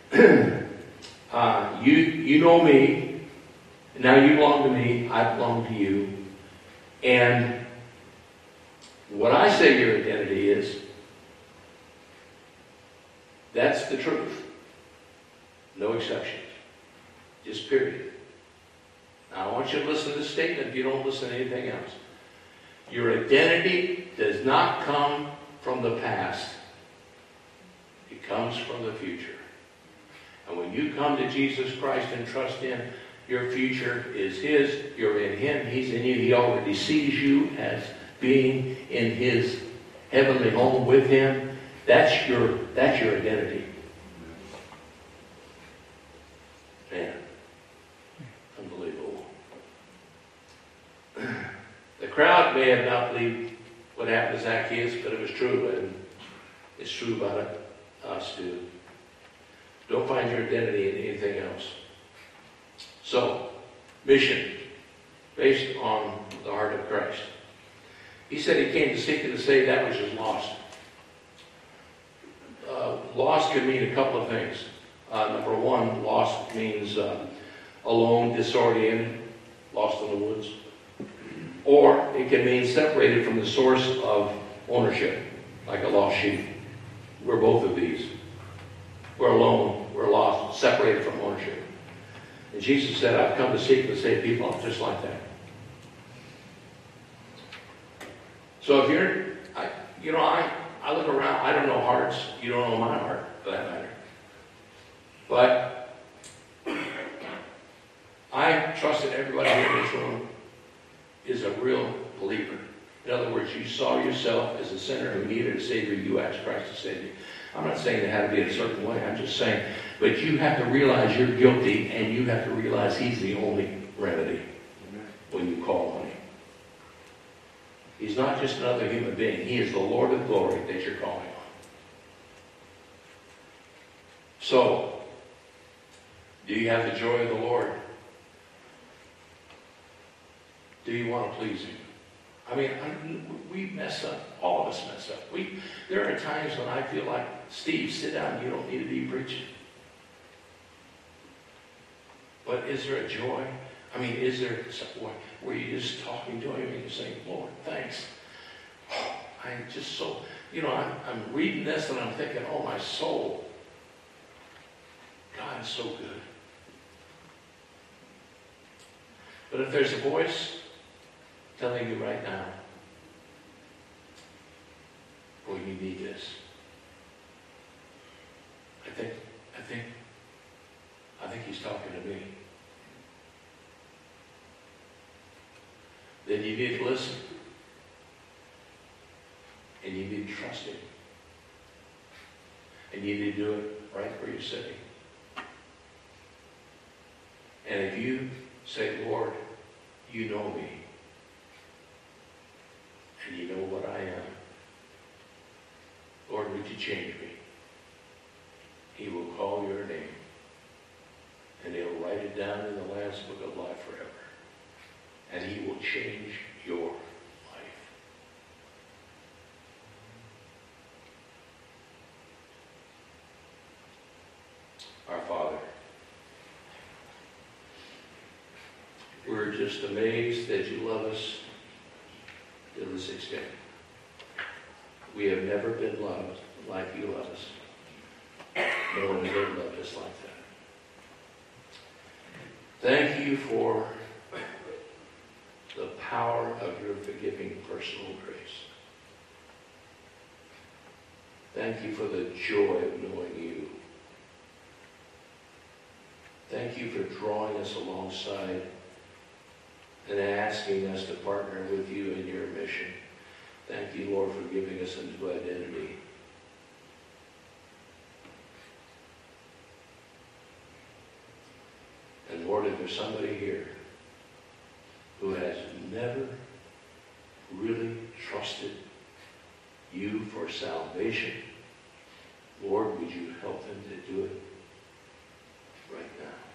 [SPEAKER 2] uh, you, you know me. Now you belong to me. I belong to you. And what I say your identity is, that's the truth. No exceptions. Just period. Now I want you to listen to this statement if you don't listen to anything else. Your identity does not come from the past. It comes from the future. And when you come to Jesus Christ and trust Him, your future is His. You're in Him. He's in you. He already sees you as being in His heavenly home with Him. That's your, that's your identity. Man, unbelievable. The crowd may have not believed what happened to Zacchaeus, but it was true, and it's true about us too. Don't find your identity in anything else. So, mission, based on the heart of Christ. He said He came to seek and to save that which is lost. Uh, lost can mean a couple of things. Uh, number one, lost means uh, alone, disoriented, lost in the woods. Or it can mean separated from the source of ownership, like a lost sheep. We're both of these. We're alone, we're lost, separated from ownership. And Jesus said, I've come to seek and to save people just like that. So if you're, I, you know, I, I look around, I don't know hearts. You don't know my heart, for that matter. But I trust that everybody here in this room is a real believer. In other words, you saw yourself as a sinner who needed a Savior. You asked Christ to save you. I'm not saying it had to be a certain way. I'm just saying, but you have to realize you're guilty, and you have to realize He's the only remedy when you call on Him. He's not just another human being. He is the Lord of glory that you're calling on. So, do you have the joy of the Lord? Do you want to please Him? I mean, I, we mess up. All of us mess up. We, there are times when I feel like, Steve, sit down. You don't need to be preaching. But is there a joy? I mean, is there some, where you're just talking to Him and you're saying, Lord, thanks. Oh, I'm just so, you know, I'm, I'm reading this and I'm thinking, oh, my soul. God is so good. But if there's a voice telling you right now, boy, you need this. I think, I think, I think He's talking to me. Then you need to listen. And you need to trust Him. And you need to do it right where you're sitting. And if you say, Lord, you know me, and you know what I am, Lord, would you change me? He will call your name, and He'll write it down in the Lamb's Book of Life forever. And He will change your life. Our Father, we're just amazed that you love us to this extent. We have never been loved like you love us. No one ever loved us like that. Thank you for the power of your forgiving personal grace. Thank you for the joy of knowing you. thank you for drawing us alongside and asking us to partner with you in your mission. Thank you, Lord, for giving us a new identity. And Lord, if there's somebody here who has never really trusted you for salvation, Lord, would you help them to do it right now?